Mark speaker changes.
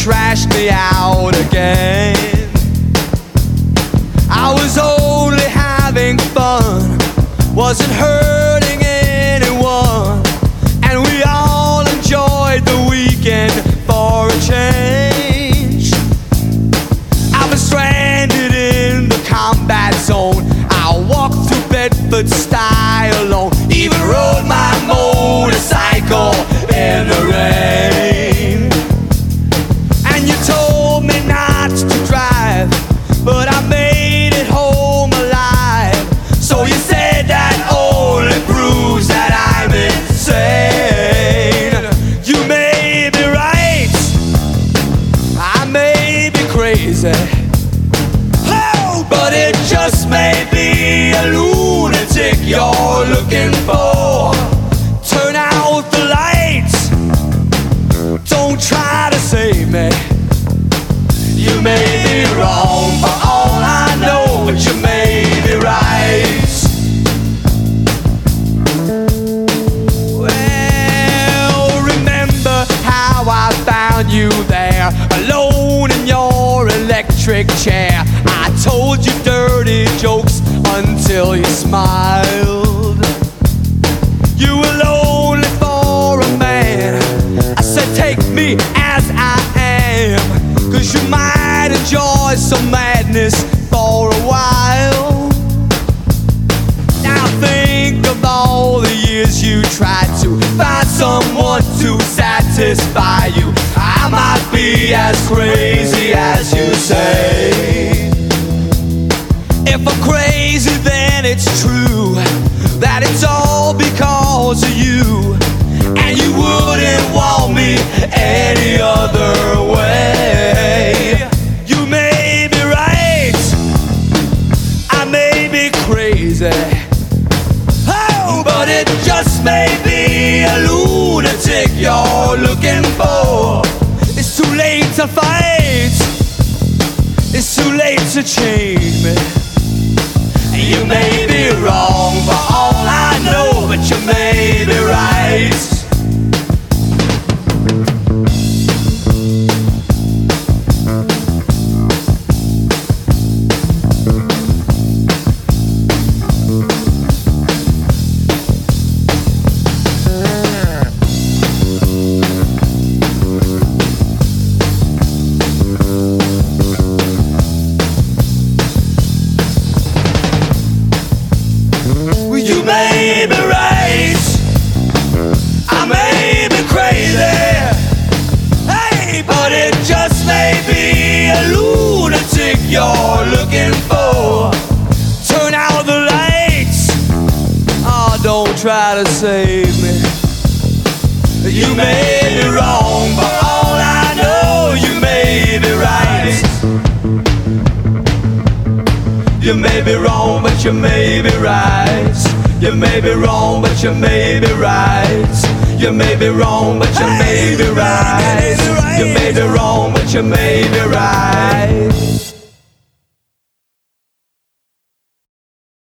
Speaker 1: trashed me out again. I was only having fun, wasn't hurting anyone, and we all enjoyed the weekend for a change. I was stranded in the combat zone. I walked through Bedford style alone, even rode my motorcycle in the rain. And you told me not to drive, but I made it home alive. So you said that only proves that I'm insane. You may be right, I may be crazy, oh, but it just may be a lunatic you're looking for. Turn out the lights, don't try to save me. You may be wrong for all I know, but you may be right. Well, remember how I found you there, alone in your electric chair. I told you dirty jokes until you smiled. You were lonely for a man. I said take me as I am, 'cause you might enjoy some madness for a while. Now think of all the years you tried to find someone to satisfy you. I might be as crazy as you say. If I'm crazy, then it's true that it's all because of you, and you wouldn't want me any other way. You may be right, I may be crazy, oh, but it just may be a lunatic you're looking for. It's too late to fight, it's too late to change me. You may be wrong for all I know, but you may be right. You may be right, I may be crazy, hey, but it just may be a lunatic you're looking for. Turn out the lights, oh, don't try to save me. You may be wrong, but all I know, you may be right. You may be wrong, but you may be right. You may be wrong, but you may be right. You may be wrong, but you may be right. You may be wrong, but you may be right.